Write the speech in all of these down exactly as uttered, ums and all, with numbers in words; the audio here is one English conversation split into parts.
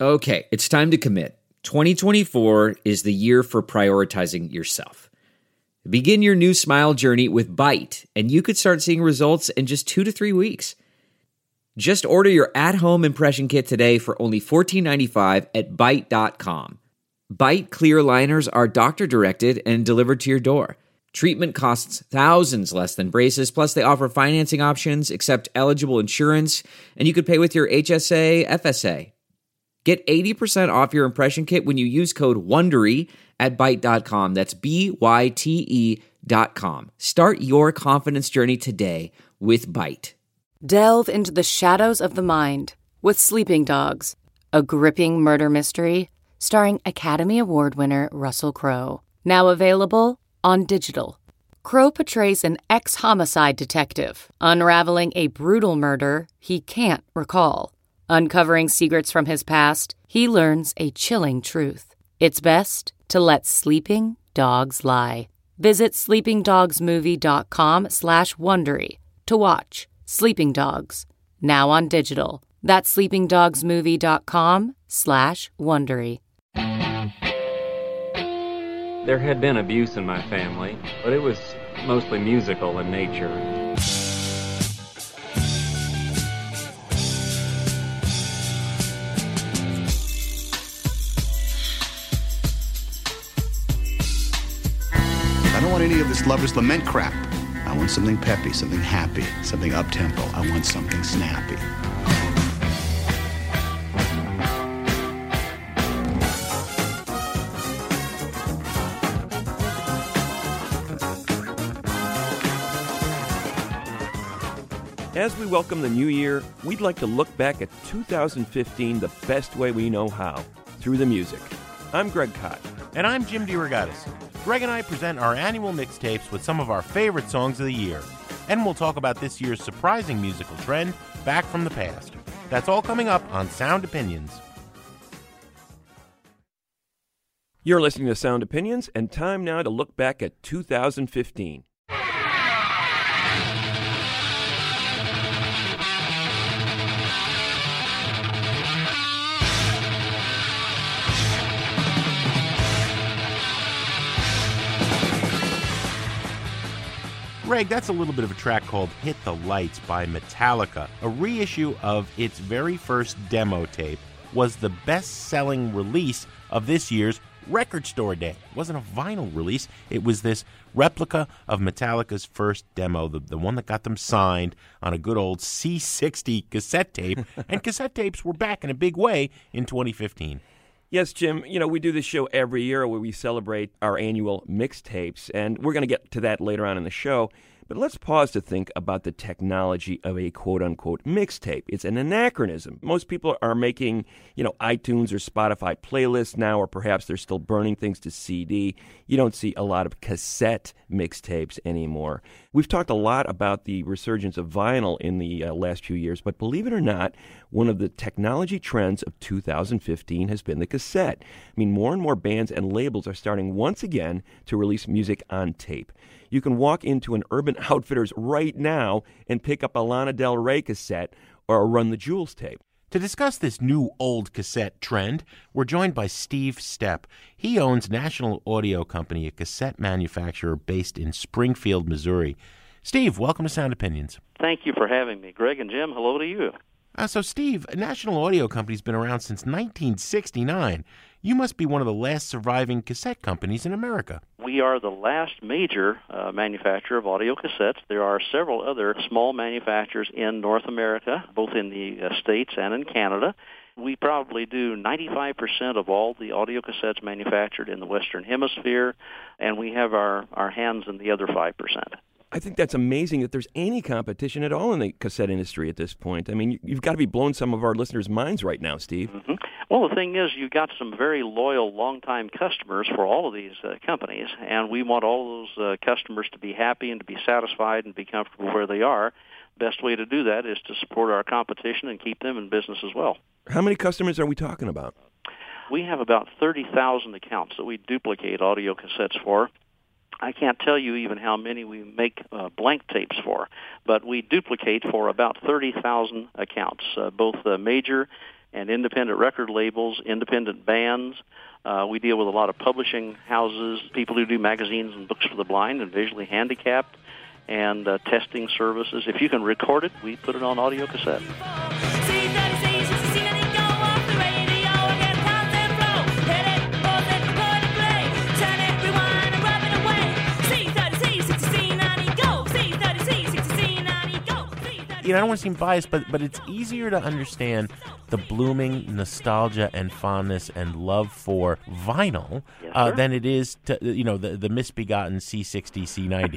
Okay, it's time to commit. twenty twenty-four is the year for prioritizing yourself. Begin your new smile journey with Byte, and you could start seeing results in just two to three weeks. Just order your at-home impression kit today for only fourteen ninety-five at byte dot com. Byte clear aligners are doctor-directed and delivered to your door. Treatment costs thousands less than braces, plus they offer financing options, accept eligible insurance, and you could pay with your H S A, F S A. Get eighty percent off your impression kit when you use code WONDERY at byte dot com. That's B Y T E dot com. Start your confidence journey today with Byte. Delve into the shadows of the mind with Sleeping Dogs, a gripping murder mystery starring Academy Award winner Russell Crowe. Now available on digital. Crowe portrays an ex-homicide detective unraveling a brutal murder he can't recall. Uncovering secrets from his past, he learns a chilling truth. It's best to let sleeping dogs lie. Visit sleepingdogsmovie.com slash Wondery to watch Sleeping Dogs, now on digital. That's sleepingdogsmovie.com slash Wondery. There had been abuse in my family, but it was mostly musical in nature. I don't want any of this lover's lament crap. I want something peppy, something happy, something up-tempo. I want something snappy. As we welcome the new year, we'd like to look back at two thousand fifteen the best way we know how, through the music. I'm Greg Kot. And I'm Jim DeRogatis. Greg and I present our annual mixtapes with some of our favorite songs of the year. And we'll talk about this year's surprising musical trend, back from the past. That's all coming up on Sound Opinions. You're listening to Sound Opinions, and time now to look back at two thousand fifteen. Greg, that's a little bit of a track called Hit the Lights by Metallica. A reissue of its very first demo tape was the best-selling release of this year's Record Store Day. It wasn't a vinyl release. It was this replica of Metallica's first demo, the, the one that got them signed on a good old C sixty cassette tape. And cassette tapes were back in a big way in twenty fifteen. Yes, Jim, you know, we do this show every year where we celebrate our annual mixtapes, and we're going to get to that later on in the show. But let's pause to think about the technology of a quote-unquote mixtape. It's an anachronism. Most people are making, you know, iTunes or Spotify playlists now, or perhaps they're still burning things to C D. You don't see a lot of cassette mixtapes anymore. We've talked a lot about the resurgence of vinyl in the uh, last few years, but believe it or not, one of the technology trends of two thousand fifteen has been the cassette. I mean, more and more bands and labels are starting once again to release music on tape. You can walk into an Urban Outfitters right now and pick up a Lana Del Rey cassette or a Run the Jewels tape. To discuss this new old cassette trend, we're joined by Steve Stepp. He owns National Audio Company, a cassette manufacturer based in Springfield, Missouri. Steve, welcome to Sound Opinions. Thank you for having me. Greg and Jim, hello to you. Uh, so, Steve, National Audio Company's been around since nineteen sixty-nine. You must be one of the last surviving cassette companies in America. We are the last major uh, manufacturer of audio cassettes. There are several other small manufacturers in North America, both in the uh, States and in Canada. We probably do ninety-five percent of all the audio cassettes manufactured in the Western Hemisphere, and we have our, our hands in the other five percent. I think that's amazing that there's any competition at all in the cassette industry at this point. I mean, you've got to be blowing some of our listeners' minds right now, Steve. Mm-hmm. Well, the thing is, you've got some very loyal, long-time customers for all of these uh, companies, and we want all those uh, customers to be happy and to be satisfied and be comfortable where they are. Best way to do that is to support our competition and keep them in business as well. How many customers are we talking about? We have about thirty thousand accounts that we duplicate audio cassettes for. I can't tell you even how many we make uh, blank tapes for, but we duplicate for about thirty thousand accounts, uh, both uh, major and independent record labels, independent bands. Uh, we deal with a lot of publishing houses, people who do magazines and books for the blind and visually handicapped, and uh, testing services. If you can record it, we put it on audio cassette. You know, I don't want to seem biased, but but it's easier to understand the blooming nostalgia and fondness and love for vinyl yes, uh, than it is to, you know, the, the misbegotten C sixty, C ninety.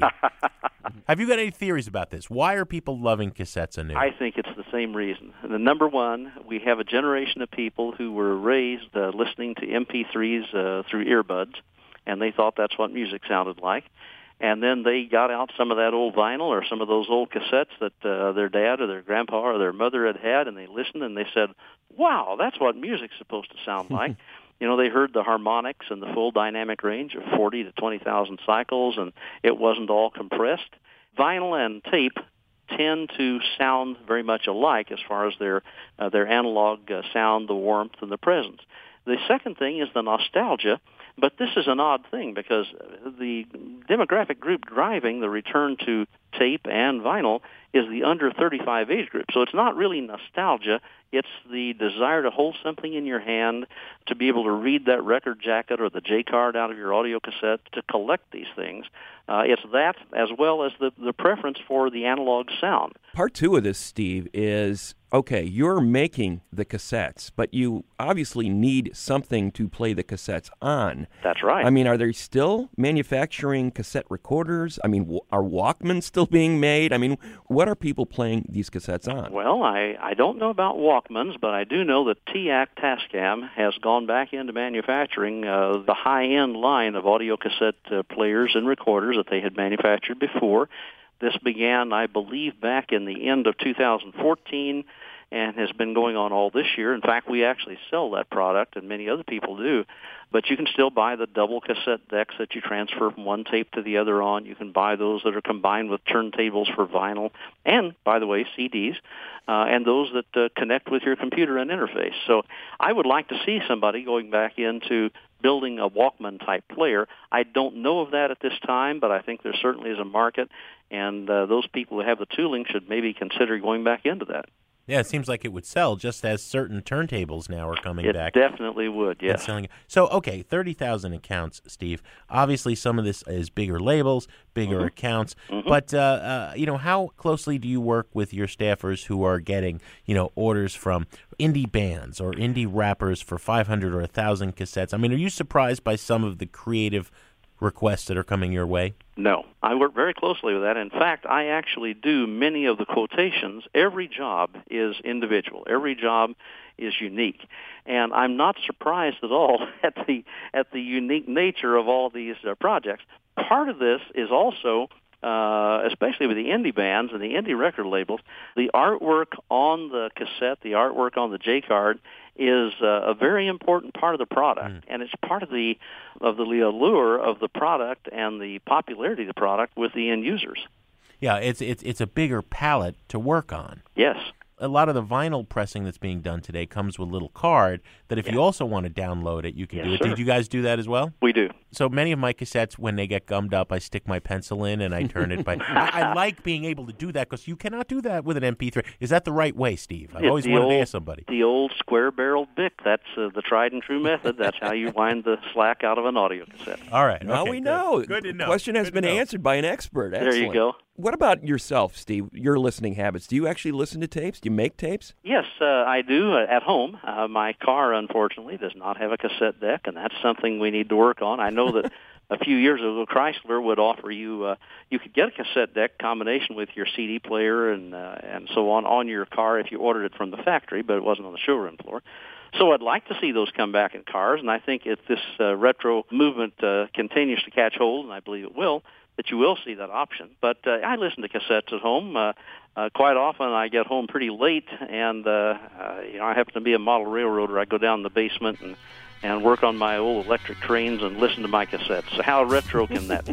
Have you got any theories about this? Why are people loving cassettes anew? I think it's the same reason. The number one, we have a generation of people who were raised uh, listening to M P threes uh, through earbuds, and they thought that's what music sounded like. And then they got out some of that old vinyl or some of those old cassettes that uh, their dad or their grandpa or their mother had had, and they listened and they said, wow, that's what music's supposed to sound like. You know, they heard the harmonics and the full dynamic range of forty to twenty thousand cycles, and it wasn't all compressed. Vinyl and tape tend to sound very much alike as far as their uh, their analog uh, sound, the warmth, and the presence. The second thing is the nostalgia, but this is an odd thing because the demographic group driving the return to tape and vinyl is the under thirty-five age group. So it's not really nostalgia. It's the desire to hold something in your hand, to be able to read that record jacket or the J-card out of your audio cassette, to collect these things. Uh, it's that as well as the, the preference for the analog sound. Part two of this, Steve, is, okay, you're making the cassettes, but you obviously need something to play the cassettes on. That's right. I mean, are they still manufacturing cassette recorders? I mean, w- are Walkmans still being made? I mean, what are people playing these cassettes on? Well, I, I don't know about Walkmans, but I do know that T A C Tascam has gone back into manufacturing uh, the high-end line of audio cassette uh, players and recorders that they had manufactured before. This began, I believe, back in the end of two thousand fourteen and has been going on all this year. In fact, we actually sell that product, and many other people do. But you can still buy the double cassette decks that you transfer from one tape to the other on. You can buy those that are combined with turntables for vinyl and, by the way, C Ds, uh, and those that uh, connect with your computer and interface. So I would like to see somebody going back into building a Walkman-type player. I don't know of that at this time, but I think there certainly is a market, and uh, those people who have the tooling should maybe consider going back into that. Yeah, it seems like it would sell, just as certain turntables now are coming it back. It definitely would, yes. Selling. So, okay, thirty thousand accounts, Steve. Obviously, some of this is bigger labels, bigger mm-hmm. accounts. Mm-hmm. But, uh, uh, you know, how closely do you work with your staffers who are getting, you know, orders from indie bands or indie rappers for five hundred or one thousand cassettes? I mean, are you surprised by some of the creative requests that are coming your way? No. I work very closely with that. In fact, I actually do many of the quotations. Every job is individual. Every job is unique. And I'm not surprised at all at the at the unique nature of all these uh, projects. Part of this is also, uh, especially with the indie bands and the indie record labels, the artwork on the cassette, the artwork on the J-card is uh, a very important part of the product, mm. and it's part of the of the allure of the product and the popularity of the product with the end users. Yeah, it's it's it's a bigger palette to work on. Yes. A lot of the vinyl pressing that's being done today comes with a little card that if yeah. you also want to download it, you can yes, do it. Sir. Did you guys do that as well? We do. So many of my cassettes, when they get gummed up, I stick my pencil in and I turn it by. I, I like being able to do that because you cannot do that with an M P three. Is that the right way, Steve? I've it's always wanted old, to ask somebody. The old square-barreled Bic. That's uh, the tried and true method. That's how you wind the slack out of an audio cassette. All right. Now okay, we good. know. Good to know. The question has good been answered by an expert. Excellent. There you go. What about yourself, Steve? Your listening habits. Do you actually listen to tapes? Do you make tapes? Yes, uh, I do uh, at home. Uh, my car, unfortunately, does not have a cassette deck, and that's something we need to work on. I know that a few years ago, Chrysler would offer you, uh, you could get a cassette deck combination with your C D player and uh, and so on on your car if you ordered it from the factory, but it wasn't on the showroom floor. So I'd like to see those come back in cars, and I think if this uh, retro movement uh, continues to catch hold, and I believe it will, that you will see that option. But uh, I listen to cassettes at home. Uh, uh, quite often I get home pretty late, and uh, uh, you know I happen to be a model railroader. I go down in the basement and, and work on my old electric trains and listen to my cassettes. So how retro can that be?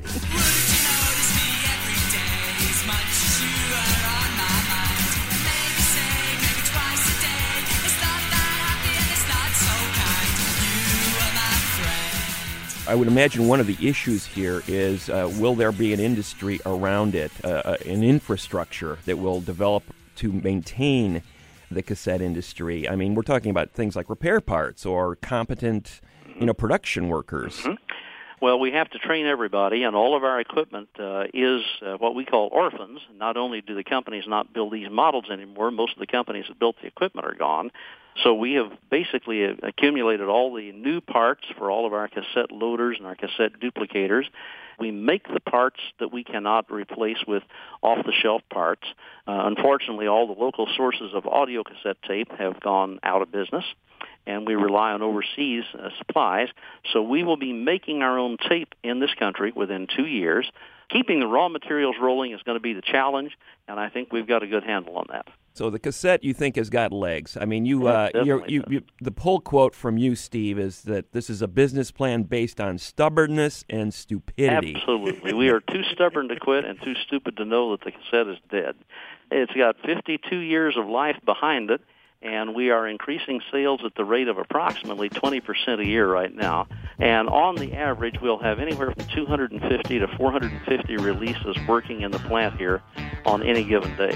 I would imagine one of the issues here is, uh, will there be an industry around it, uh, an infrastructure that will develop to maintain the cassette industry? I mean, we're talking about things like repair parts or competent, you know, production workers. Mm-hmm. Well, we have to train everybody, and all of our equipment uh, is uh, what we call orphans. Not only do the companies not build these models anymore, most of the companies that built the equipment are gone. So we have basically accumulated all the new parts for all of our cassette loaders and our cassette duplicators. We make the parts that we cannot replace with off-the-shelf parts. Uh, unfortunately, all the local sources of audio cassette tape have gone out of business, and we rely on overseas uh, supplies. So we will be making our own tape in this country within two years. Keeping the raw materials rolling is going to be the challenge, and I think we've got a good handle on that. So the cassette, you think, has got legs. I mean, you, uh, you're, you, you, the pull quote from you, Steve, is that this is a business plan based on stubbornness and stupidity. Absolutely. We are too stubborn to quit and too stupid to know that the cassette is dead. It's got fifty-two years of life behind it, and we are increasing sales at the rate of approximately twenty percent a year right now. And on the average, we'll have anywhere from two hundred fifty to four hundred fifty releases working in the plant here on any given day.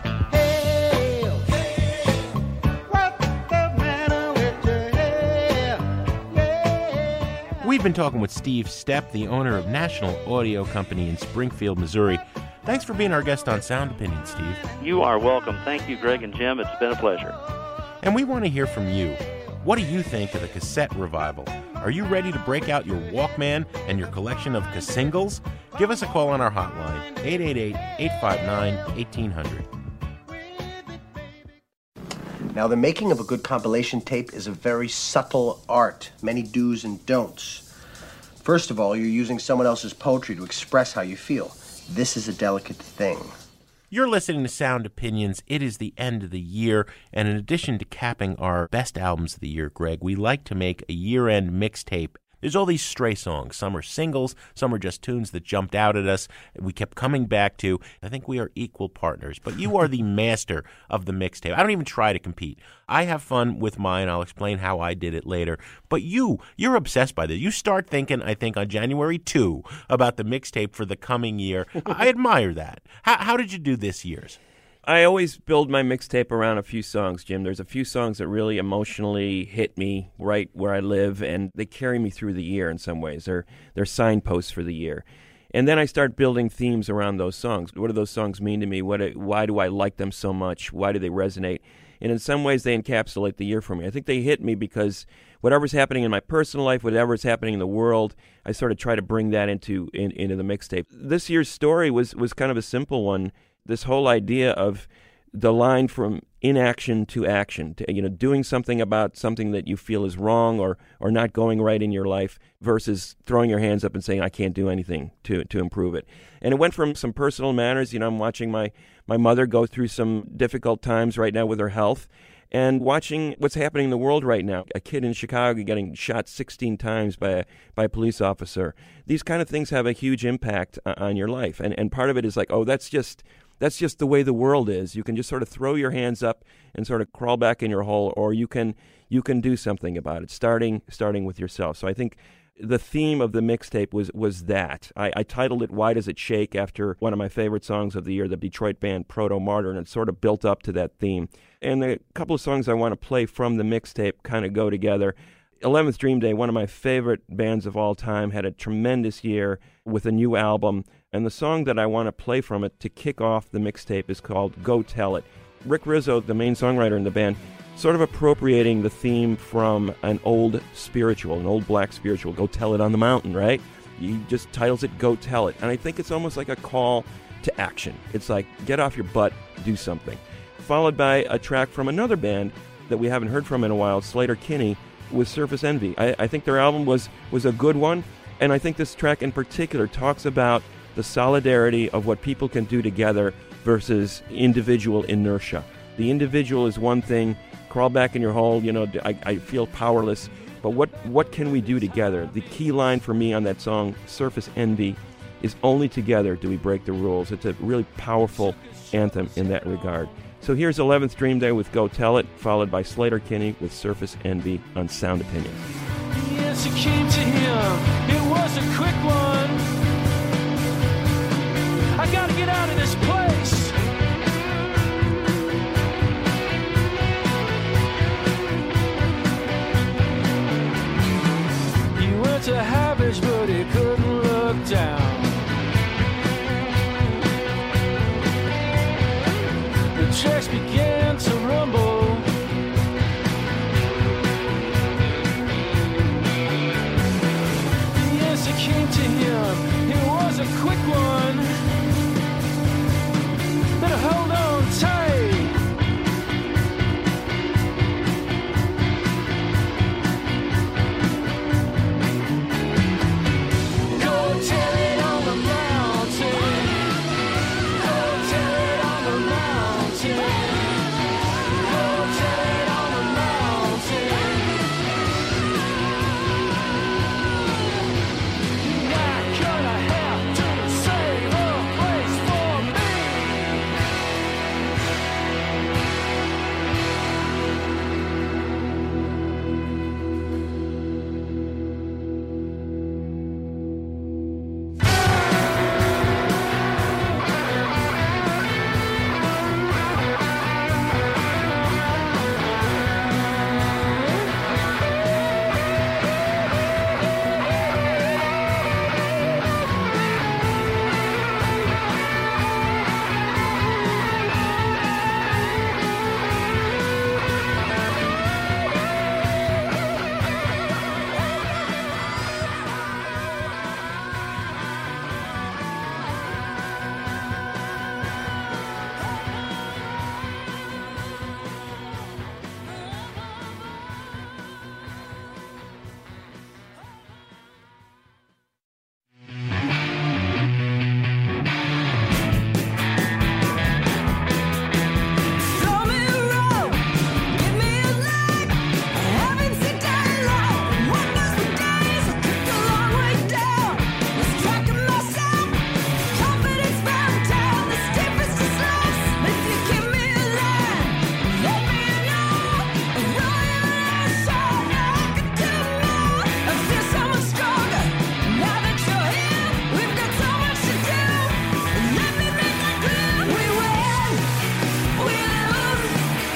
We've been talking with Steve Stepp, the owner of National Audio Company in Springfield, Missouri. Thanks for being our guest on Sound Opinion, Steve. You are welcome. Thank you, Greg and Jim. It's been a pleasure. And we want to hear from you. What do you think of the cassette revival? Are you ready to break out your Walkman and your collection of cassingles? Give us a call on our hotline, eight eight eight, eight five nine, one eight zero zero. Now, the making of a good compilation tape is a very subtle art, many do's and don'ts. First of all, you're using someone else's poetry to express how you feel. This is a delicate thing. You're listening to Sound Opinions. It is the end of the year, and in addition to capping our best albums of the year, Greg, we like to make a year-end mixtape. There's all these stray songs. Some are singles, some are just tunes that jumped out at us, we kept coming back to. I think we are equal partners, but you are the master of the mixtape. I don't even try to compete. I have fun with mine. I'll explain how I did it later. But you, you're obsessed by this. You start thinking, I think, on January second about the mixtape for the coming year. I admire that. How, how did you do this year's? I always build my mixtape around a few songs, Jim. There's a few songs that really emotionally hit me right where I live, and they carry me through the year in some ways. They're, they're signposts for the year. And then I start building themes around those songs. What do those songs mean to me? What? Why do I like them so much? Why do they resonate? And in some ways, they encapsulate the year for me. I think they hit me because whatever's happening in my personal life, whatever's happening in the world, I sort of try to bring that into in, into the mixtape. This year's story was was kind of a simple one. This whole idea of the line from inaction to action, to, you know, doing something about something that you feel is wrong or or not going right in your life versus throwing your hands up and saying, I can't do anything to to improve it. And it went from some personal matters. You know, I'm watching my, my mother go through some difficult times right now with her health and watching what's happening in the world right now. A kid in Chicago getting shot sixteen times by a, by a police officer. These kind of things have a huge impact on your life. And, and part of it is like, oh, that's just... That's just the way the world is. You can just sort of throw your hands up and sort of crawl back in your hole, or you can you can do something about it, starting starting with yourself. So I think the theme of the mixtape was was that. I, I titled it "Why Does It Shake?" after one of my favorite songs of the year, the Detroit band Proto Martyr, and it sort of built up to that theme. And the couple of songs I want to play from the mixtape kind of go together. eleventh Dream Day, one of my favorite bands of all time, had a tremendous year with a new album. And the song that I want to play from it to kick off the mixtape is called Go Tell It. Rick Rizzo, the main songwriter in the band, sort of appropriating the theme from an old spiritual, an old black spiritual, Go Tell It on the Mountain, right? He just titles it Go Tell It. And I think it's almost like a call to action. It's like, get off your butt, do something. Followed by a track from another band that we haven't heard from in a while, Sleater-Kinney, with Surface Envy. I, I think their album was, was a good one, and I think this track in particular talks about the solidarity of what people can do together versus individual inertia. The individual is one thing, crawl back in your hole, you know, I, I feel powerless, but what, what can we do together? The key line for me on that song, Surface Envy, is only together do we break the rules. It's a really powerful anthem in that regard. So here's eleventh Dream Day with Go Tell It, followed by Sleater-Kinney with Surface Envy on Sound Opinions. answer came to him. It was a quick one. I gotta get out of this place. He went to Harvard, but he couldn't look down. The checks began to rumble. The answer came to him. It was a quick one. Better hold on tight. Go tell it on the mountain. Go tell it on the mountain. Go tell it on the mountain. Not gonna have to save a place for me. Throw me a rope, give me a leg. I haven't seen daylight. Wonders for days. I took a long way down. Lost track of myself. Confidence found down the steepest of slopes. If you give me a line, let me know. I'm rolling around so I could do more. I feel so much stronger now that you're here. We've got so much to do. Let me make that clear. We win, we lose.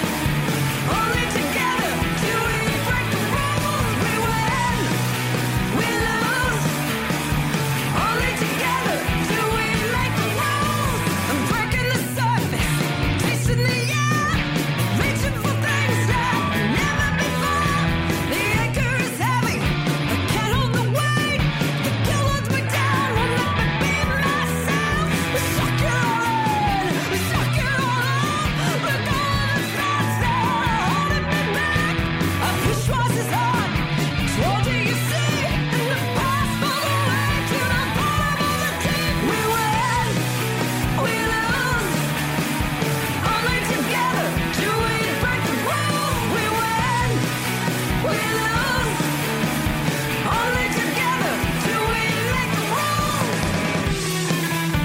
Only together do we break the rules. We win, we lose. Only together do we make the rules. I'm breaking the surface, tasting the air, reaching for things that never before. The anchor is heavy, I can't hold the weight. The guilt holds me down, won't let me be myself. We suck it all in, we suck it all up. Look all the thoughts that are holding me back. I push rises hard, told you you see. In the past, fall away to the bottom of the deep. We win, we lose. Only together do we break the rules. We win, we lose. Only together do we make the rules.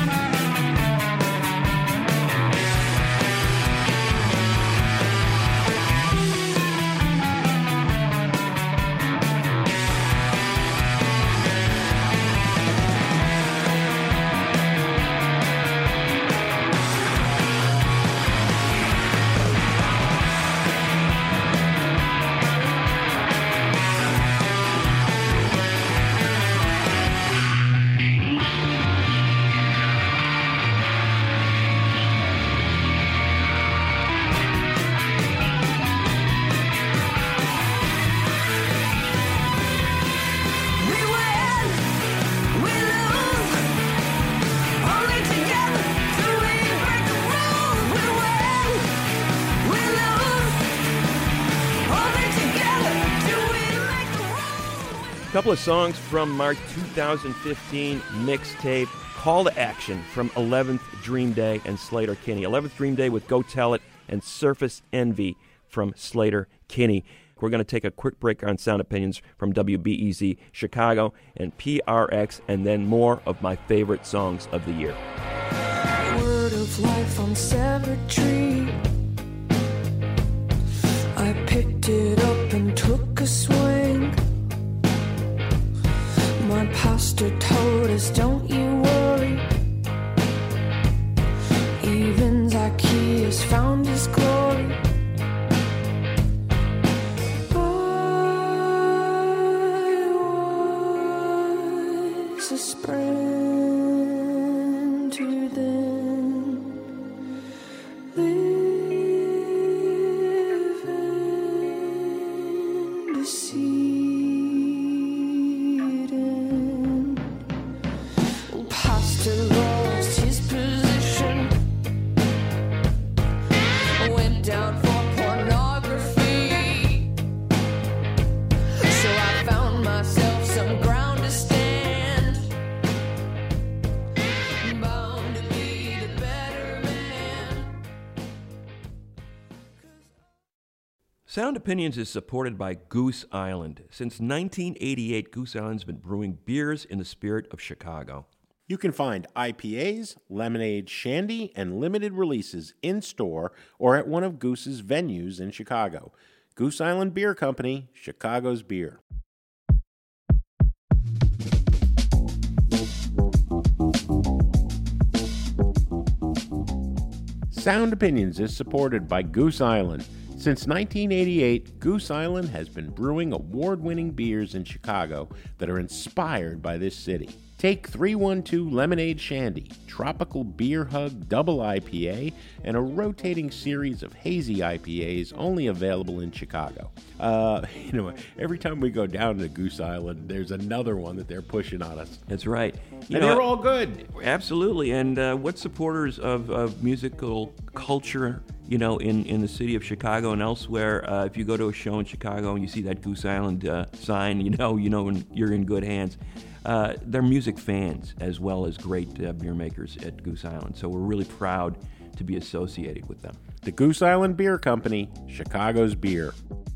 We win, we lose. Only together do we break the rules. We win, we lose. Only together do we make the rules. A couple of songs from our two thousand fifteen mixtape, Call to Action from eleventh Dream Day and Slater Kinney. eleventh Dream Day with Go Tell It and Surface Envy from Slater Kinney. We're going to take a quick break on Sound Opinions from W B E Z Chicago and P R X, and then more of my favorite songs of the year. Word of life on severed tree. I picked it up and took a swing. pastor told us, don't you worry. Even Zacchaeus found his glory. I was a sprinter then, living to see it end. Old pastor lost his position, went down for pornography. So I found myself some ground to stand, bound to be the better man. Sound Opinions is supported by Goose Island. Since nineteen eighty-eight, Goose Island's been brewing beers in the spirit of Chicago. You can find I P As, lemonade, shandy, and limited releases in-store or at one of Goose's venues in Chicago. Goose Island Beer Company, Chicago's beer. Sound Opinions is supported by Goose Island. Since nineteen eighty-eight, Goose Island has been brewing award-winning beers in Chicago that are inspired by this city. Take three one two Lemonade Shandy, Tropical Beer Hug Double I P A, and a rotating series of hazy I P As only available in Chicago. Uh, you know, every time we go down to Goose Island, there's another one that they're pushing on us. That's right. You and know, they're all good. Absolutely. And uh, what supporters of, of musical culture, you know, in, in the city of Chicago and elsewhere, uh, if you go to a show in Chicago and you see that Goose Island uh, sign, you know, you know when you're in good hands. Uh, they're music fans as well as great uh, beer makers at Goose Island. So we're really proud to be associated with them. The Goose Island Beer Company, Chicago's beer.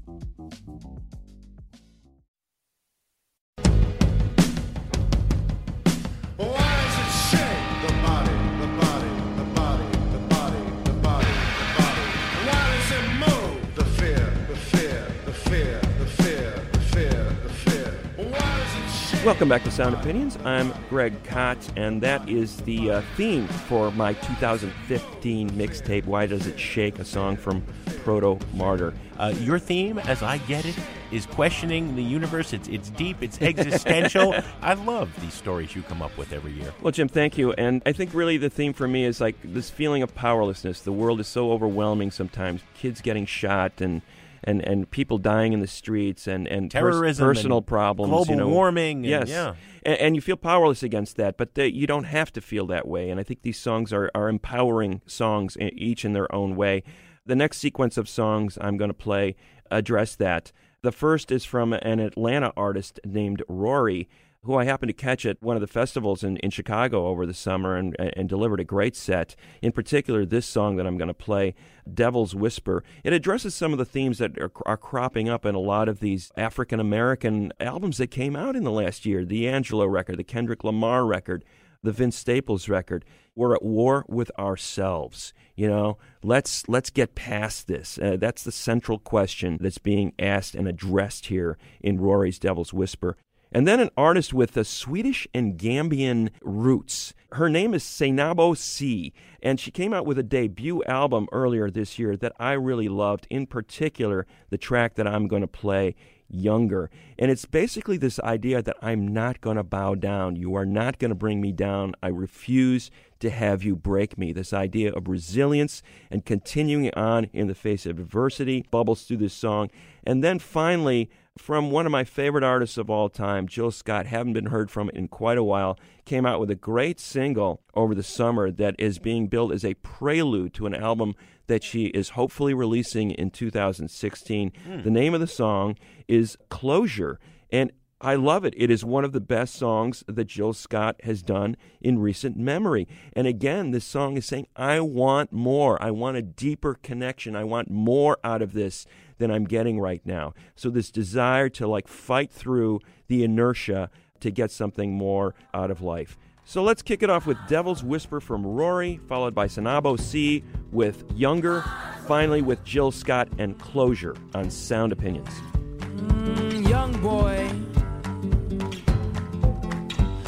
Welcome back to Sound Opinions. I'm Greg Kot, and that is the uh, theme for my two thousand fifteen mixtape, Why Does It Shake, a song from Proto Martyr. Uh, your theme, as I get it, is questioning the universe. It's, it's deep, it's existential. I love these stories you come up with every year. Well, Jim, thank you. And I think really the theme for me is like this feeling of powerlessness. The world is so overwhelming sometimes. Kids getting shot and And, and people dying in the streets and, and terrorism, pers- personal and problems, global you know. warming, and, yes, yeah. and, and you feel powerless against that, but they, you don't have to feel that way. And I think these songs are, are empowering songs, each in their own way. The next sequence of songs I'm going to play address that. The first is from an Atlanta artist named Rory, who I happened to catch at one of the festivals in, in Chicago over the summer and, and delivered a great set. In particular, this song that I'm going to play, Devil's Whisper. It addresses some of the themes that are, are cropping up in a lot of these African-American albums that came out in the last year. The Angelo record, the Kendrick Lamar record, the Vince Staples record. We're at war with ourselves. You know, let's let's get past this. Uh, that's the central question that's being asked and addressed here in Rory's Devil's Whisper. And then an artist with a Swedish and Gambian roots. Her name is Seinabo C, and she came out with a debut album earlier this year that I really loved, in particular the track that I'm going to play, Younger. And it's basically this idea that I'm not going to bow down. You are not going to bring me down. I refuse to have you break me. This idea of resilience and continuing on in the face of adversity bubbles through this song. And then finally, from one of my favorite artists of all time, Jill Scott, haven't been heard from in quite a while, came out with a great single over the summer that is being billed as a prelude to an album that she is hopefully releasing in two thousand sixteen. Mm. The name of the song is Closure, and I love it. It is one of the best songs that Jill Scott has done in recent memory. And again, this song is saying, I want more. I want a deeper connection. I want more out of this than I'm getting right now. So this desire to like fight through the inertia to get something more out of life. So let's kick it off with Devil's Whisper from Rory, followed by Seinabo C with Younger, finally with Jill Scott and Closure on Sound Opinions. Mm, young boy,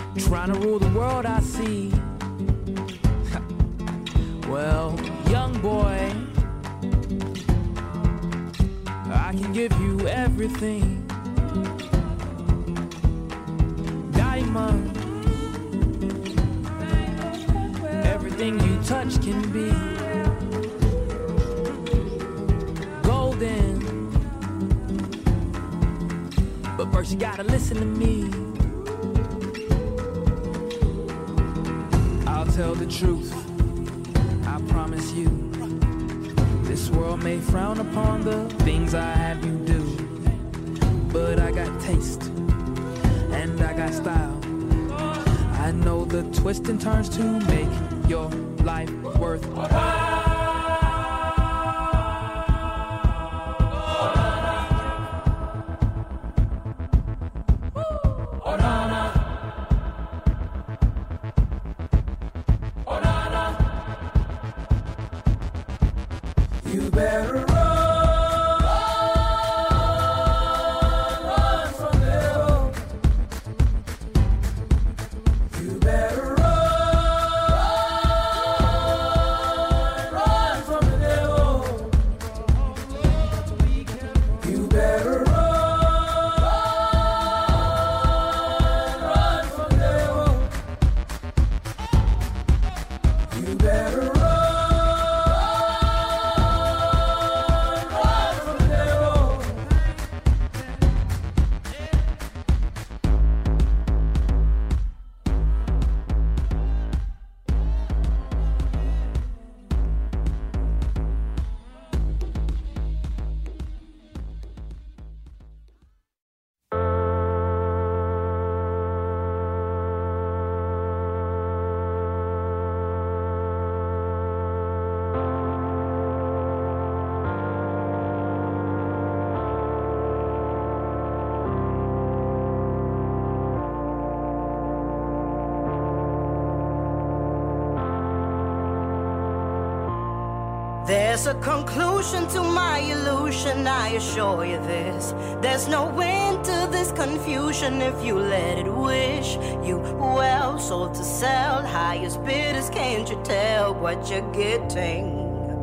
trying to rule the world, I see. Well, young boy, I can give you everything. Diamond, everything you touch can be golden. But first you gotta listen to me. I'll tell the truth, I promise you. This world may frown upon the things I have you do, but I got taste and I got style. I know the twists and turns to make your life worthwhile. You better run, run from the devil. You better run, run from the devil. You better run, run from the devil. You better run. There's a conclusion to my illusion, I assure you this. There's no end to this confusion if you let it wish you well. Sold to sell, highest bidders, can't you tell what you're getting?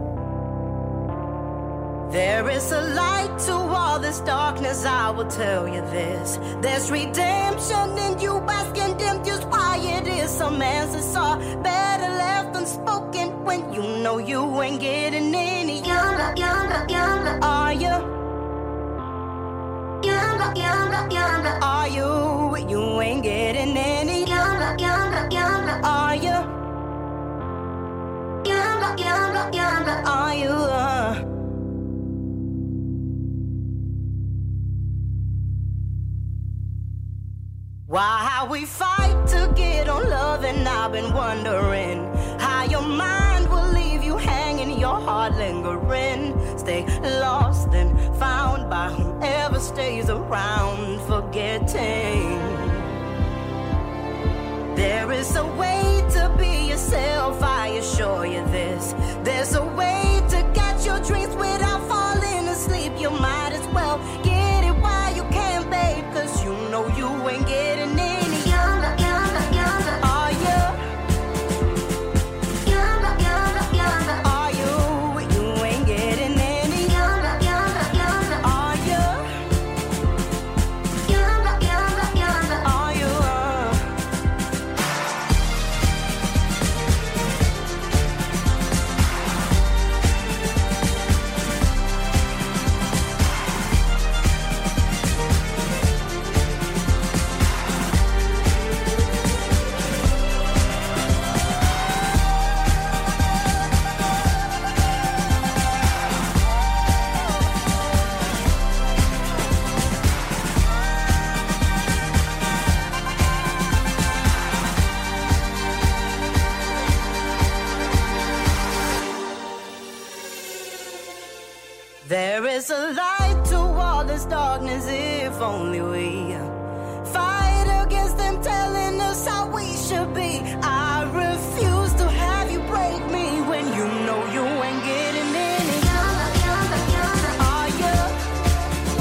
There is a light to all this darkness, I will tell you this. There's redemption in you, bask in them, just why it is. Some answers are better left unspoken when you know you ain't getting any younger, younger, younger. Are you? Younger, younger, younger. Are you? You ain't getting any younger, younger, younger. Are you? Younger, younger, younger. Are you? Uh, Why we fight to get on love, and I've been wondering how your mind will leave you hanging, your heart lingering. Stay lost and found by whoever stays around, forgetting. There is a way to be yourself, I assure you this. There's a way to catch your dreams without falling asleep. You might as well get it while you can, babe, cause you know you ain't getting any younger, younger, younger. Are you? Younger, younger, younger. Are you? You ain't getting any younger, younger, younger. Are you? Younger, younger, younger. Are you? Uh... There is a light to all this darkness if only we fight against them telling us how we should be. I refuse to have you break me when you know you ain't getting any younger, younger, younger. Are you?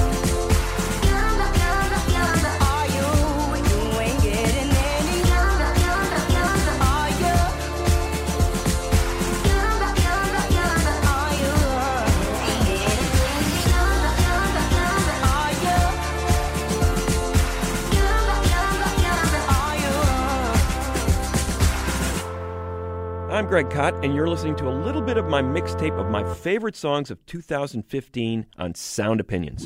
Younger, younger, younger. Are you? You ain't getting any younger, I'm Greg Kot, and you're listening to a little bit of my mixtape of my favorite songs of two thousand fifteen on Sound Opinions.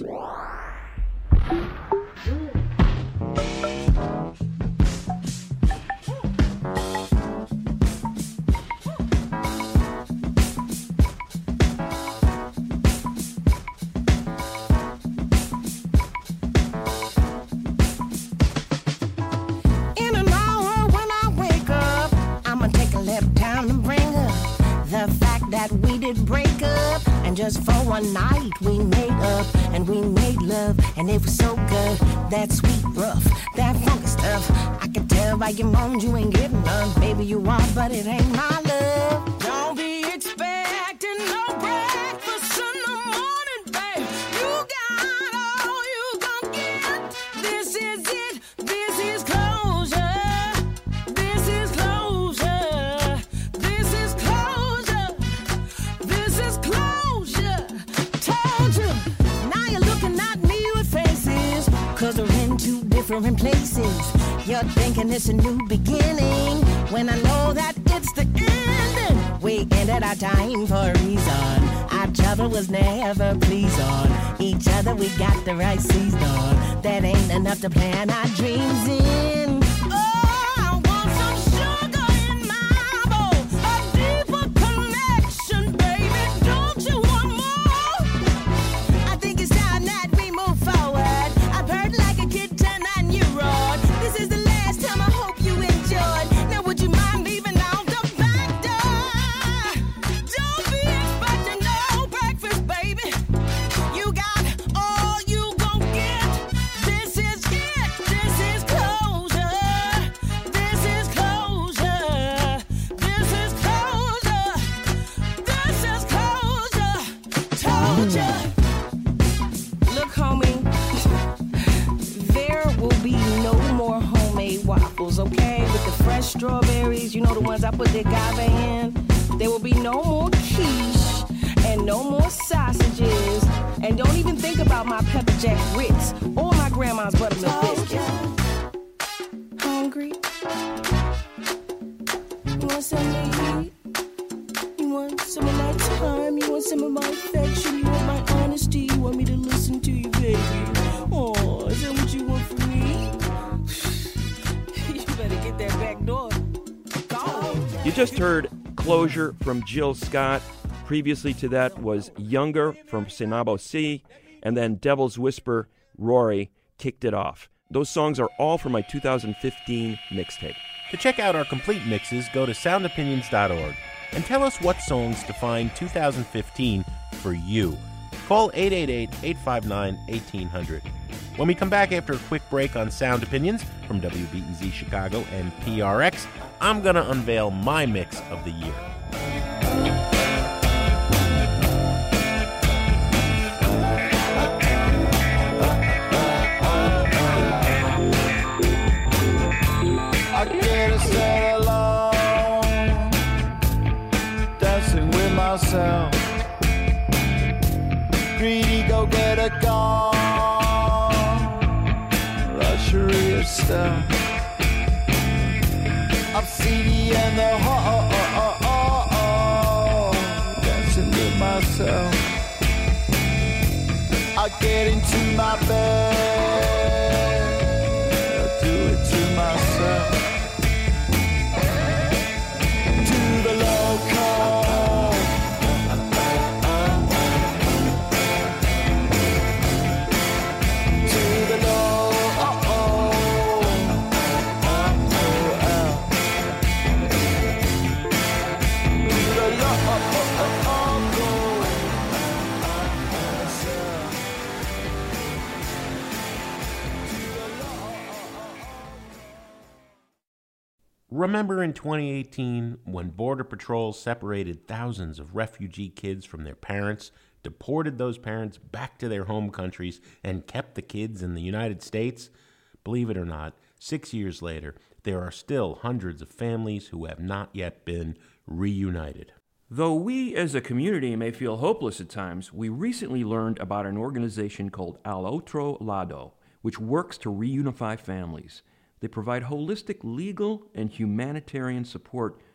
In an hour when I wake up, I'ma take a little time to bring up the fact that we did break up. And just for one night we made up and we made love. And it was so good, that sweet rough, that funky stuff. I can tell by your moans you ain't getting none. Baby you are, but it ain't my love. Don't be expecting no breakfast in the morning, babe. You got all you gon' get. This is it, this is closure. This is closure. This is closure. This is closure. Told you. Now you're looking at me with faces, cause we're in two different places. You're thinking it's a new beginning, when I know that it's the ending. We ended our time for a reason. Our trouble was never pleased on each other. We got the right season on. That ain't enough to plan our dreams in. Oh, I want some sugar in my bowl, a deeper connection, baby. Don't you want more? I think it's time that we move forward. I've heard like a kid turn on you roared. This is the last time, I hope you enjoyed. Now would you mind leaving out the back door? Don't be expecting no breakfast, baby. You got all you gon' get. This is it. This is closure. This is closure. This is closure. This is closure. Told ya. Look, homie, there will be no more homemade waffles, okay? With the fresh strawberries, you know the ones I put the agave in. There will be no more quiche and no more sausages. And don't even think about my pepper jack grits or my grandma's buttermilk biscuit. Hungry? You want something to eat? You want some of my time? You want some of my affection? You want my honesty? You want me to listen to you, baby? Oh, is that what you want from me? You better get that back door. Go. You just heard Closure from Jill Scott. Previously to that was Younger from Sinabo C. And then Devil's Whisper, Rory, kicked it off. Those songs are all from my two thousand fifteen mixtape. To check out our complete mixes, go to sound opinions dot org and tell us what songs define two thousand fifteen for you. Call eight eight eight, eight five nine, one eight zero zero. When we come back after a quick break on Sound Opinions from W B E Z Chicago and P R X, I'm going to unveil my mix of the year. I can't stay alone, dancing with myself. Greedy go-getter gone, luxury of stuff. I'm seedy and the ho oh, oh, oh, oh, dancing with myself. I get into my bed, I do it to myself. To the local, to the low, oh, oh, oh, oh. To the low, oh, oh, oh, Remember in twenty eighteen when Border Patrol separated thousands of refugee kids from their parents, deported those parents back to their home countries, and kept the kids in the United States? Believe it or not, six years later, there are still hundreds of families who have not yet been reunited. Though we as a community may feel hopeless at times, we recently learned about an organization called Al Otro Lado, which works to reunify families. They provide holistic legal and humanitarian support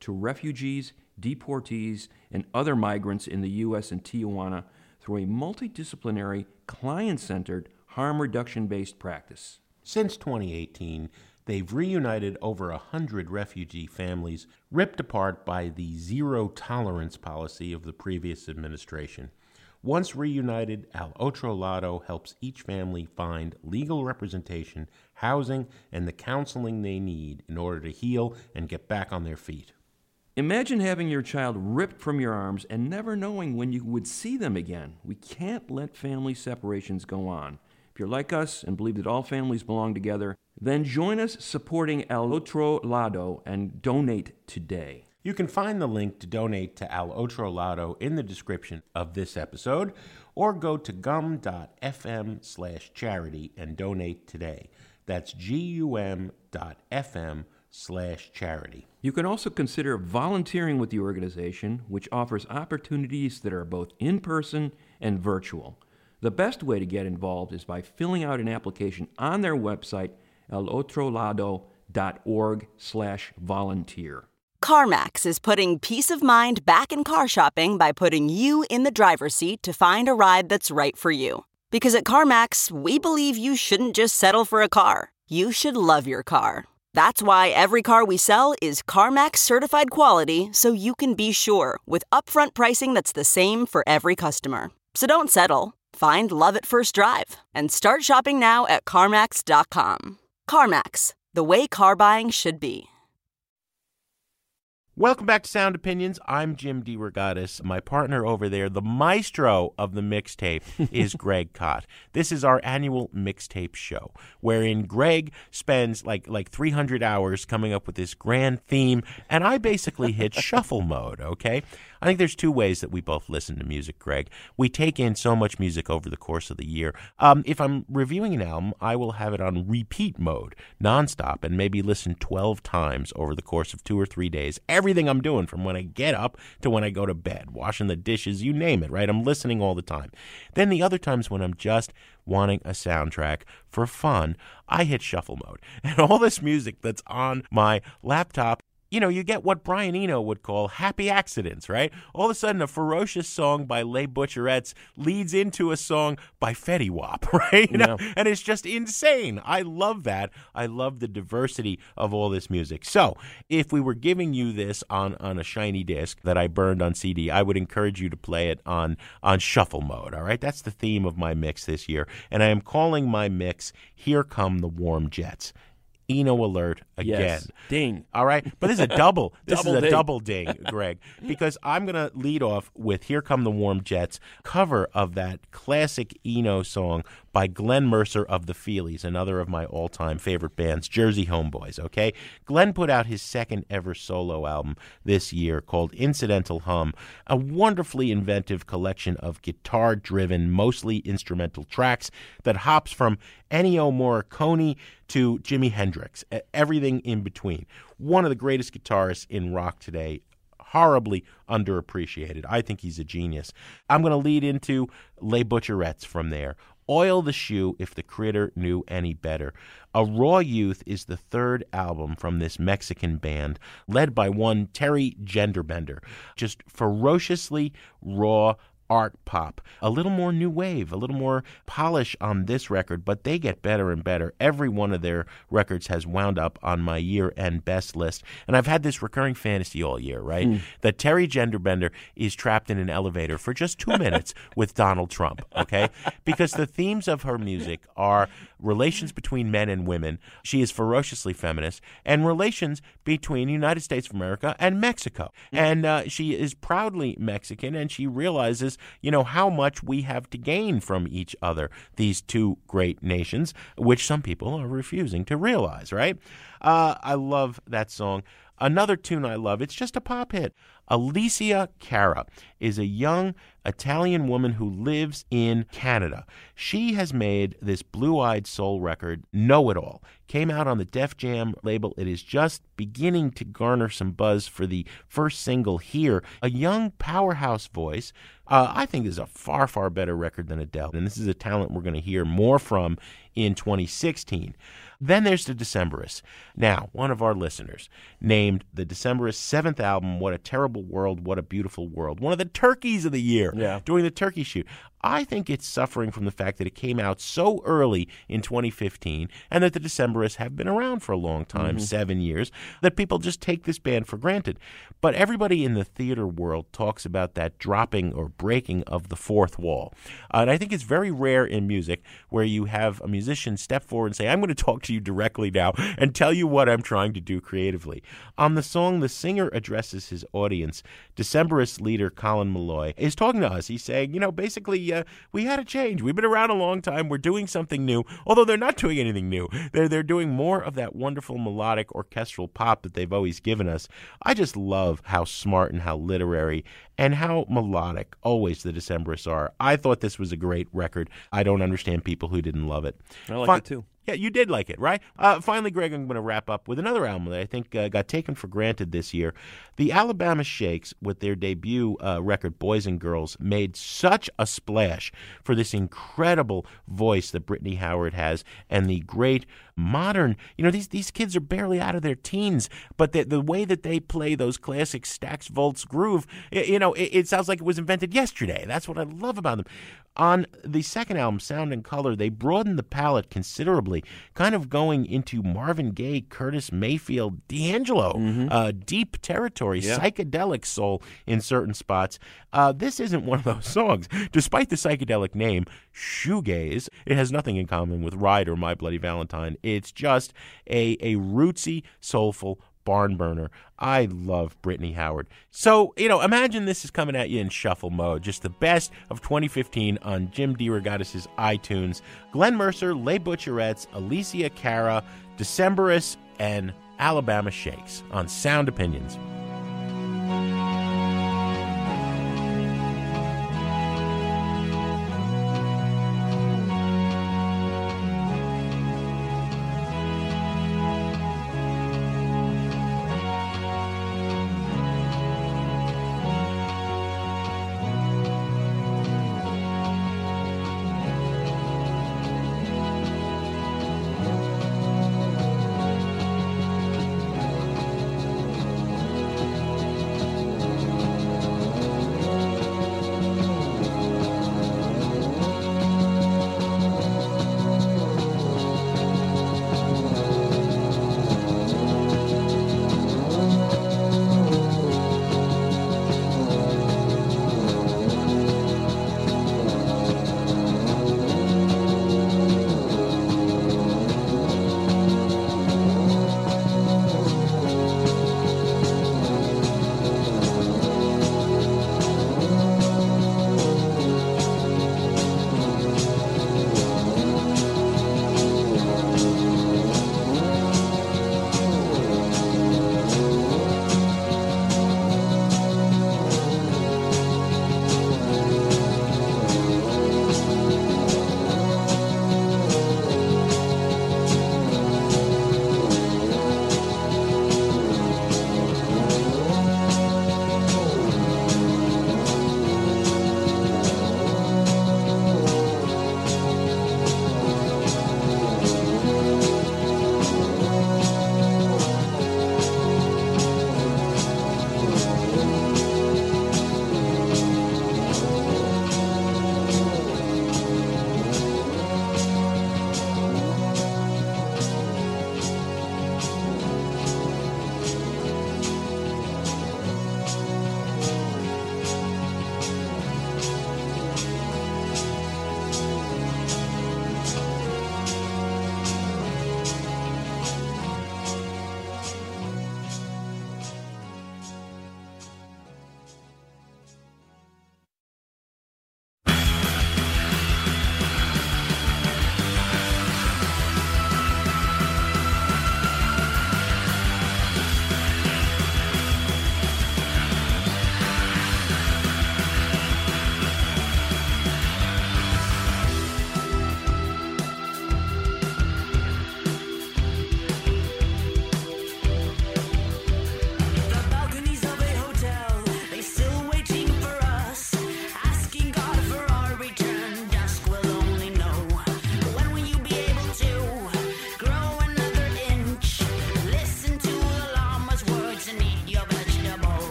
to refugees, deportees, and other migrants in the U S and Tijuana through a multidisciplinary, client-centered, harm reduction-based practice. Since twenty eighteen, they've reunited over a hundred refugee families ripped apart by the zero-tolerance policy of the previous administration. Once reunited, Al Otro Lado helps each family find legal representation, housing, and the counseling they need in order to heal and get back on their feet. Imagine having your child ripped from your arms and never knowing when you would see them again. We can't let family separations go on. If you're like us and believe that all families belong together, then join us supporting Al Otro Lado and donate today. You can find the link to donate to Al Otro Lado in the description of this episode, or go to gum.fm slash charity and donate today. That's gum dot fm slash charity. You can also consider volunteering with the organization, which offers opportunities that are both in-person and virtual. The best way to get involved is by filling out an application on their website, alotrolado.org slash volunteer. CarMax is putting peace of mind back in car shopping by putting you in the driver's seat to find a ride that's right for you. Because at CarMax, we believe you shouldn't just settle for a car. You should love your car. That's why every car we sell is CarMax certified quality, so you can be sure with upfront pricing that's the same for every customer. So don't settle. Find love at first drive and start shopping now at CarMax dot com. CarMax, the way car buying should be. Welcome back to Sound Opinions. I'm Jim DeRogatis. My partner over there, the maestro of the mixtape, is Greg Kot. This is our annual mixtape show, wherein Greg spends like like three hundred hours coming up with this grand theme, and I basically hit shuffle mode, okay? I think there's two ways that we both listen to music, Greg. We take in so much music over the course of the year. Um, if I'm reviewing an album, I will have it on repeat mode, nonstop, and maybe listen twelve times over the course of two or three days. Everything I'm doing from when I get up to when I go to bed, washing the dishes, you name it, right? I'm listening all the time. Then the other times when I'm just wanting a soundtrack for fun, I hit shuffle mode. And all this music that's on my laptop, you know, you get what Brian Eno would call happy accidents, right? All of a sudden, a ferocious song by Les Butcherettes leads into a song by Fetty Wap, right? You know? Yeah. And it's just insane. I love that. I love the diversity of all this music. So if we were giving you this on, on a shiny disc that I burned on C D, I would encourage you to play it on, on shuffle mode, all right? That's the theme of my mix this year. And I am calling my mix Here Come the Warm Jets. Eno alert again. Yes. Ding. All right? But this is a double. This Double is a ding. double ding, Greg, because I'm going to lead off with Here Come the Warm Jets, cover of that classic Eno song by Glenn Mercer of the Feelies, another of my all-time favorite bands, Jersey Homeboys, okay? Glenn put out his second ever solo album this year called Incidental Hum, a wonderfully inventive collection of guitar-driven, mostly instrumental tracks that hops from Ennio Morricone to Jimi Hendrix, e- everything in between. One of the greatest guitarists in rock today, horribly underappreciated. I think he's a genius. I'm going to lead into Les Butcherettes from there. Oil the Shoe, If the Critter Knew Any Better. A Raw Youth is the third album from this Mexican band, led by one Terry Genderbender. Just ferociously raw art pop. A little more new wave, a little more polish on this record, but they get better and better. Every one of their records has wound up on my year-end best list. And I've had this recurring fantasy all year, right? Mm. That Terry Genderbender is trapped in an elevator for just two minutes with Donald Trump, okay? Because the themes of her music are relations between men and women. She is ferociously feminist. And relations between the United States of America and Mexico. Mm. And uh, she is proudly Mexican, and she realizes you know, how much we have to gain from each other, these two great nations, which some people are refusing to realize, right? Uh, I love that song. Another tune I love, it's just a pop hit. Alicia Cara is a young Italian woman who lives in Canada. She has made this blue-eyed soul record, Know It All. Came out on the Def Jam label. It is just beginning to garner some buzz for the first single here. A young powerhouse voice. Uh, I think is a far, far better record than Adele. And this is a talent we're going to hear more from in twenty sixteen. Then there's the Decemberists. Now, one of our listeners named the Decemberists' seventh album, What a Terrible World, What a Beautiful World, one of the turkeys of the year, Yeah. doing the turkey shoot. I think it's suffering from the fact that it came out so early in twenty fifteen and that the Decemberists have been around for a long time, Mhm. seven years, that people just take this band for granted. But everybody in the theater world talks about that dropping or breaking of the fourth wall. Uh, and I think it's very rare in music where you have a musician step forward and say, I'm going to talk to you directly now and tell you what I'm trying to do creatively. On the song, the singer addresses his audience. Decemberist leader Colin Malloy is talking to us. He's saying, you know, basically, uh, we had a change. We've been around a long time. We're doing something new, although they're not doing anything new. They're, they're doing more of that wonderful melodic orchestral pop that they've always given us. I just love how smart and how literary and how melodic always the Decemberists are. I thought this was a great record. I don't understand people who didn't love it. I like Fi- it too. Yeah, you did like it, right? Uh, finally, Greg, I'm going to wrap up with another album that I think uh, got taken for granted this year. The Alabama Shakes, with their debut uh, record, Boys and Girls, made such a splash for this incredible voice that Brittany Howard has and the great modern, you know, these these kids are barely out of their teens, but the, the way that they play those classic Stax Volts groove, it, you know, it, it sounds like it was invented yesterday. That's what I love about them. On the second album, Sound and Color, they broadened the palette considerably, kind of going into Marvin Gaye, Curtis Mayfield, D'Angelo, Mm-hmm. uh, deep territory, Yeah. psychedelic soul in certain spots. Uh, this isn't one of those songs. Despite the psychedelic name, shoegaze, it has nothing in common with Ride or My Bloody Valentine. It's just a, a rootsy, soulful barn burner. I love Brittany Howard. So, you know, imagine this is coming at you in shuffle mode. Just the best of twenty fifteen on Jim DeRogatis' iTunes. Glenn Mercer, Les Butcherettes, Alicia Cara, Decemberists, and Alabama Shakes on Sound Opinions.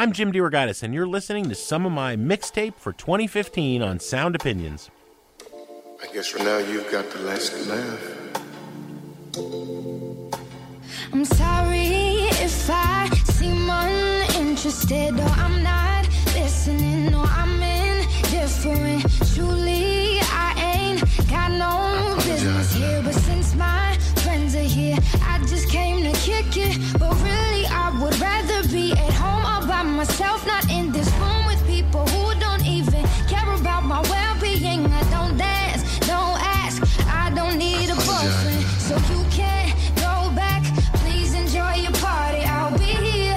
I'm Jim DeRogatis, and you're listening to some of my mixtape for twenty fifteen on Sound Opinions. I guess for now you've got the last laugh. I'm sorry if I seem uninterested or I'm not listening or I'm indifferent. Truly, I ain't got no business here, but since my friends are here, I just came to kick it. But really, I would rather be at home all by myself, not in this room with people who don't even care about my well-being. I don't dance, don't ask, I don't need a boyfriend, so you can't go back. Please enjoy your party, I'll be here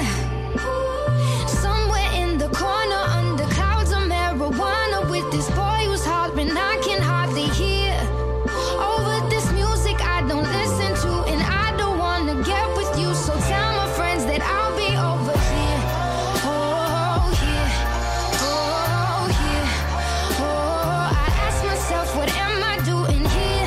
somewhere in the corner under clouds of marijuana with this boy who's hollering I can hardly hear over this music I don't listen to, and I don't wanna get with you, so tell my friends that I'll be over here. Oh yeah, oh yeah, oh, I ask myself what am I doing here?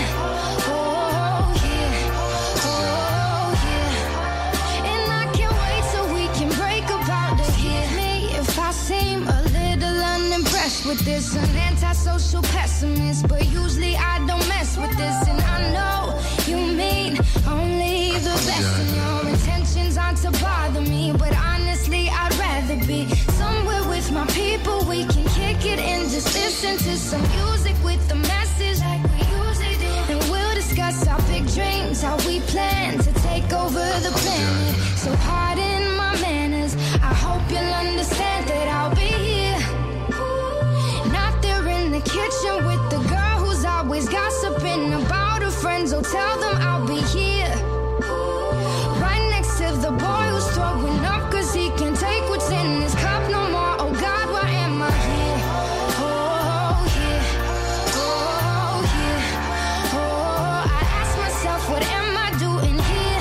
Oh yeah, oh yeah, and I can't wait till we can break about it here. Me if I seem a little unimpressed with this, an antisocial pessimist, but usually I don't mess with this, and I know you mean only the best, and your intentions aren't to bother me, but honestly I'd rather be somewhere with my people. We can kick it and just listen to some music with the message like we usually do, and we'll discuss our big dreams, how we plan to take over the planet. So pardon my manners, I hope you'll understand that I'll be here, not there in the kitchen with the girl who's always gossiping about her friends. Oh, tell them I'll be here right next to the boy who's throwing up cause he can't take what's in his cup no more. Oh God, why am I here? Oh yeah, oh yeah, oh, I ask myself what am I doing here?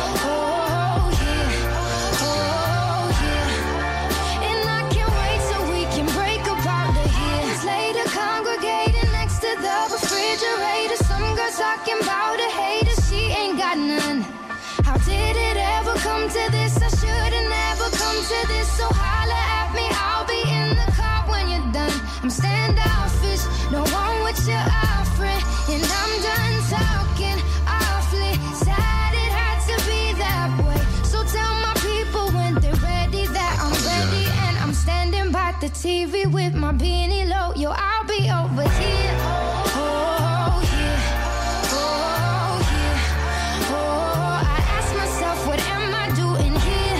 Oh yeah, oh yeah, and I can't wait till we can break apart the years later, congregating next to the refrigerator. Some girl talking about a hater, she ain't got none. How did it ever come to this? I should've never come to this. So holla at me, I'll be in the car when you're done. I'm standoffish, don't want what you're offering, and I'm done talking awfully. Sad it had to be that way, so tell my people when they're ready that I'm ready, and I'm standing by the T V with my beanie low. Yo, I'll be over here. Oh yeah, oh yeah, oh, I ask myself what am I doing here?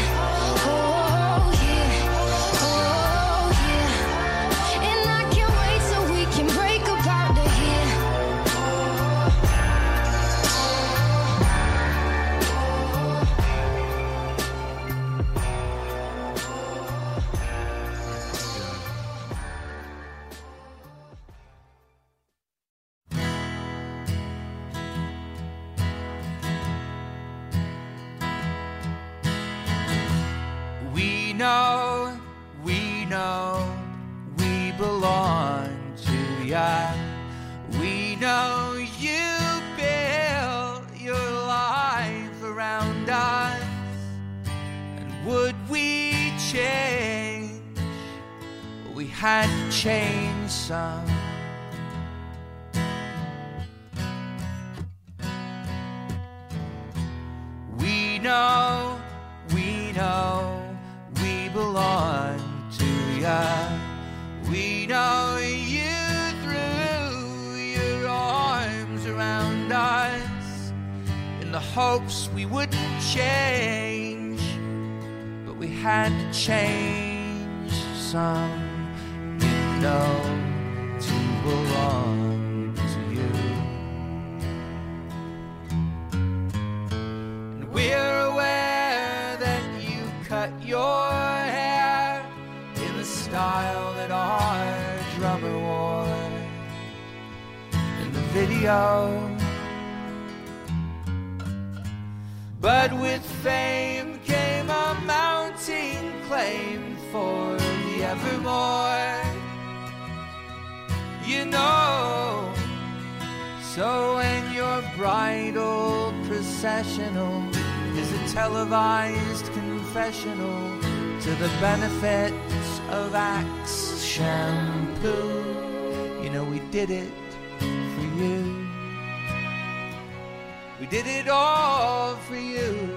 Oh yeah, oh yeah, and I can't wait till we can break apart the here. We know, we know, we belong to ya. We know you built your life around us. And would we change? We had to change some. We know, we know, we belong to ya. We know you threw your arms around us in the hopes we wouldn't change, but we had to change some, you know, to belong to you. And we're aware that you cut your hair in the style that our drummer wore in the video. But with fame came a mounting claim for the evermore, you know. So when your bridal processional is a televised confessional to the benefits of Axe shampoo. You know we did it for you. We did it all for you.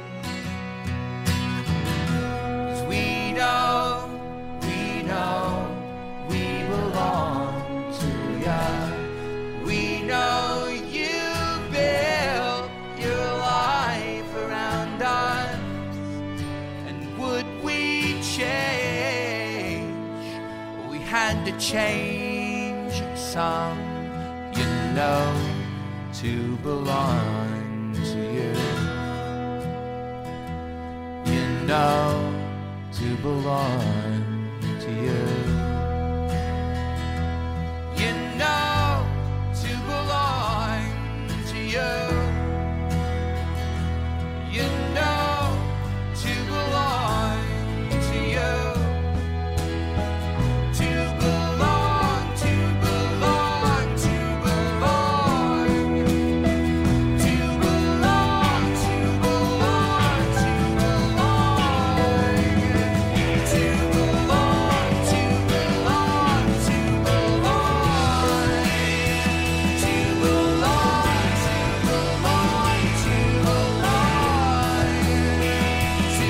'Cause we know, we know, we belong to ya. We know you built your life around us. And would we change? We had to change some, you know, to belong to you. You know, to belong to you. You know, to belong to you. You know, to belong to you. To belong, to belong, to belong. To belong, to belong, to belong. To belong, to belong, to belong. To belong, to belong, to belong. To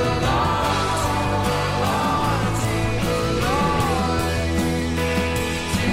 belong, to belong, to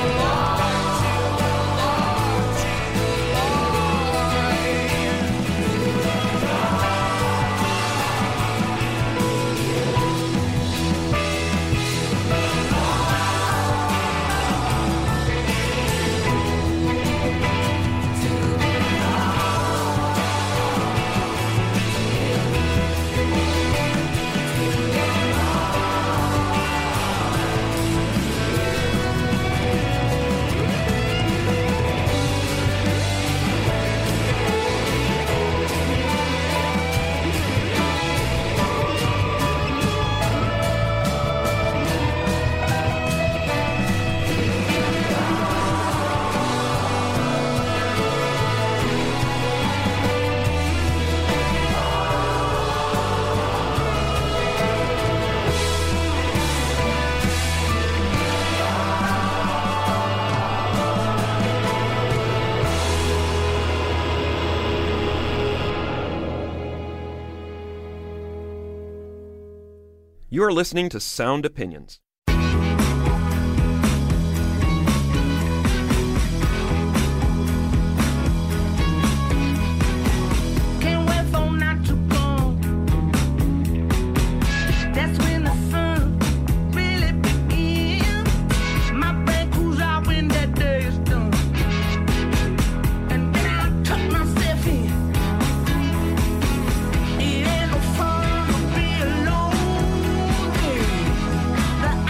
You are listening to Sound Opinions. Can't wait for night to come. That's when the sun really begins. My brain cools out when that day is done. And then I tuck myself in. It ain't no fun to be alone. The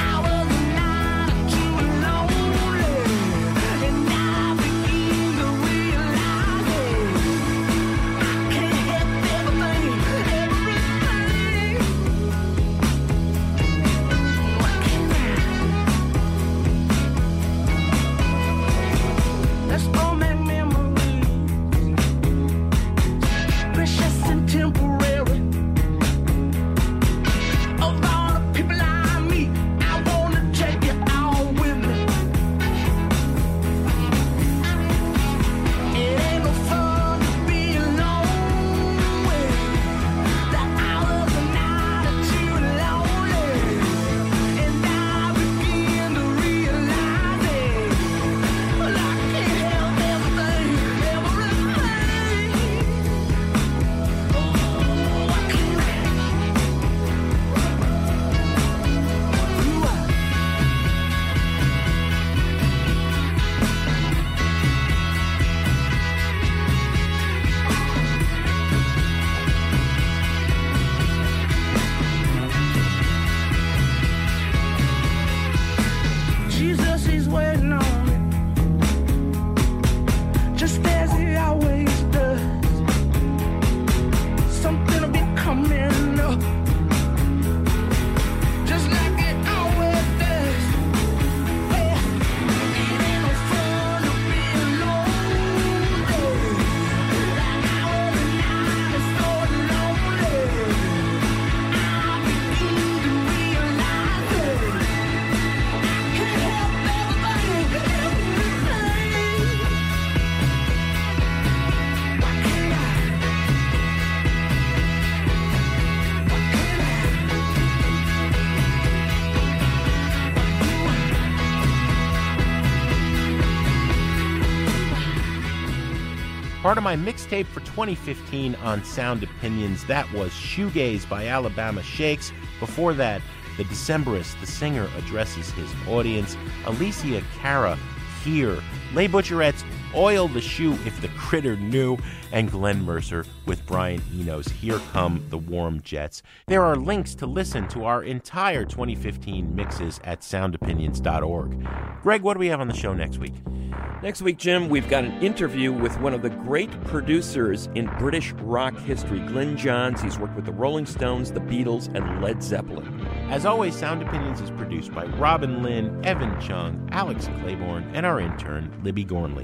Part of my mixtape for twenty fifteen on Sound Opinions, that was Shoegaze by Alabama Shakes. Before that, The Decemberists, the singer addresses his audience. Alicia Cara, Here. Les Butcherettes, Oil the Shoe If the Critter Knew. And Glenn Mercer with Brian Eno's Here Come the Warm Jets. There are links to listen to our entire twenty fifteen mixes at sound opinions dot org. Greg, what do we have on the show next week? Next week, Jim, we've got an interview with one of the great producers in British rock history, Glyn Johns. He's worked with the Rolling Stones, the Beatles, and Led Zeppelin. As always, Sound Opinions is produced by Robin Lynn, Evan Chung, Alex Claiborne, and our intern, Libby Gornley.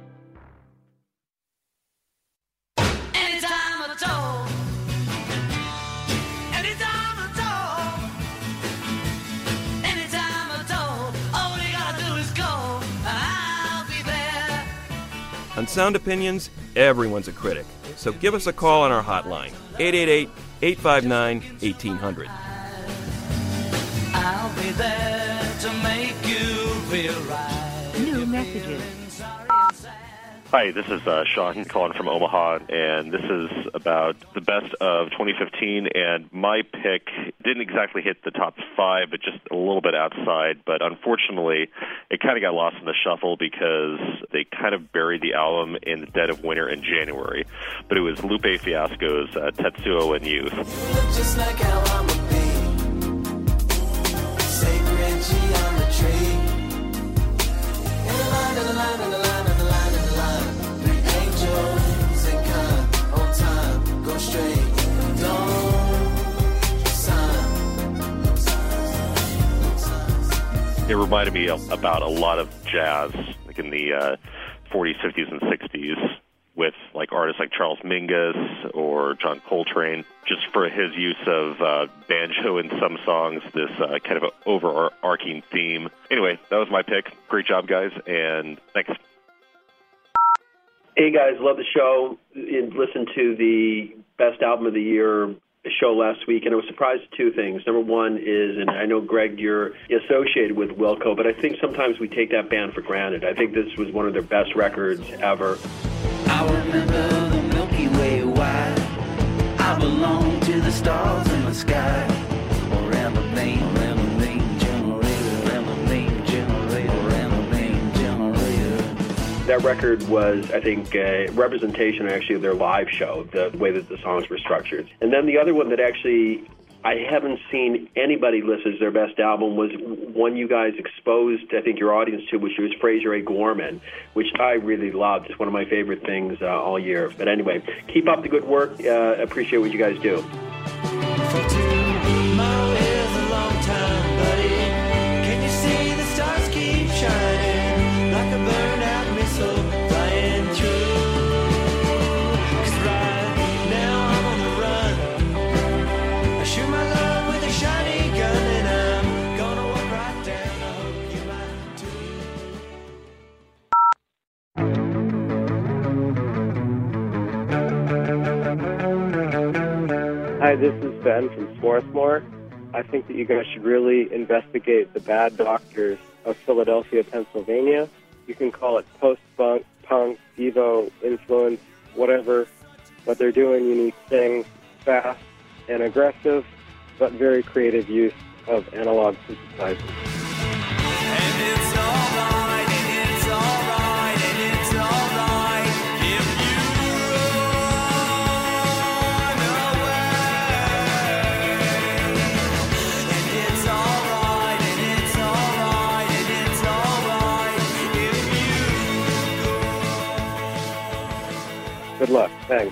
Anytime at all. Anytime at all. Anytime at all. All you gotta do is go. I'll be there. On Sound Opinions, everyone's a critic. So give us a call on our hotline, eight eight eight, eight five nine, one eight hundred. I'll be there to make you feel right. New messages. Hi, this is uh, Sean calling from Omaha, and this is about the best of twenty fifteen, and my pick didn't exactly hit the top five, but just a little bit outside, but unfortunately, it kind of got lost in the shuffle because they kind of buried the album in the dead of winter in January, but it was Lupe Fiasco's uh, Tetsuo and Youth. Just like how I'm a bee, sacred geometry. In the line, in the line, in the line, in the line, in the line. Three angels and kind, on time, go straight, don't sign. It reminded me of, about a lot of jazz, like in the uh, forties, fifties, and sixties, with like artists like Charles Mingus or John Coltrane, just for his use of uh, banjo in some songs, this uh, kind of overarching theme. Anyway, that was my pick. Great job, guys, and thanks. Hey, guys, love the show. Listen to the best album of the year show last week, and I was surprised at two things. Number one is, and I know, Greg, you're associated with Wilco, but I think sometimes we take that band for granted. I think this was one of their best records ever. I remember the Milky Way wide. I belong to the stars in the sky. Rambling, rambling generator, rambling generator, rambling generator. That record was, I think, a representation actually of their live show, the way that the songs were structured. And then the other one that actually I haven't seen anybody list as their best album was one you guys exposed, I think, your audience to, which was Fraser A. Gorman, which I really loved. It's one of my favorite things uh, all year. But anyway, keep up the good work. Uh, appreciate what you guys do. Tomorrow is a long time, buddy. Can you see the stars keep shining like a burned out missile flying through? 'Cause right now I'm on the run. I shoot my love with a shiny gun, and I'm gonna walk right down. I hope you might too. Hi, this is Ben from Swarthmore. I think that you guys should really investigate the Bad Doctors of Philadelphia, Pennsylvania. You can call it post-punk, punk, Devo, influence, whatever, but they're doing unique things, fast and aggressive, but very creative use of analog synthesizers. And it's alright, and it's alright, and it's alright if you run away. And it's alright, and it's alright, and it's alright if you Good luck. Thanks.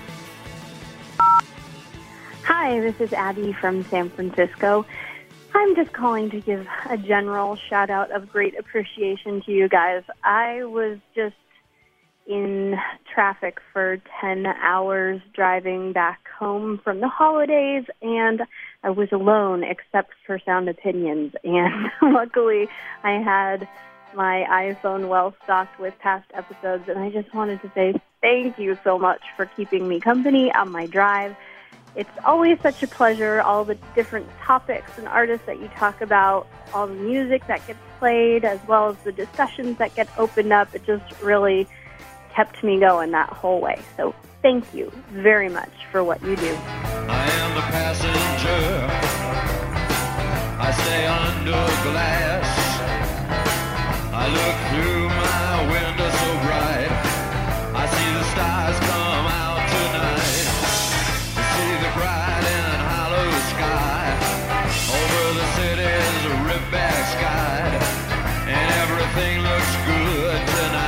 Hi, this is Abby from San Francisco. I'm just calling to give a general shout out of great appreciation to you guys. I was just in traffic for ten hours driving back home from the holidays, and I was alone except for Sound Opinions. And luckily, I had my iPhone well stocked with past episodes, and I just wanted to say thank you so much for keeping me company on my drive. It's always such a pleasure, all the different topics and artists that you talk about, all the music that gets played, as well as the discussions that get opened up. It just really kept me going that whole way. So thank you very much for what you do. I am the passenger. I stay under glass. I look through my window so bright. I see the stars come out tonight. I see the bright and hollow sky. Over the city's rip-back sky. And everything looks good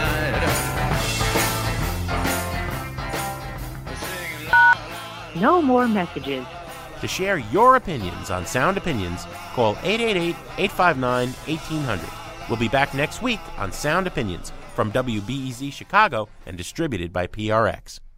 tonight. No more messages. To share your opinions on Sound Opinions, call eight eight eight, eight five nine, one eight hundred. We'll be back next week on Sound Opinions from W B E Z Chicago and distributed by P R X.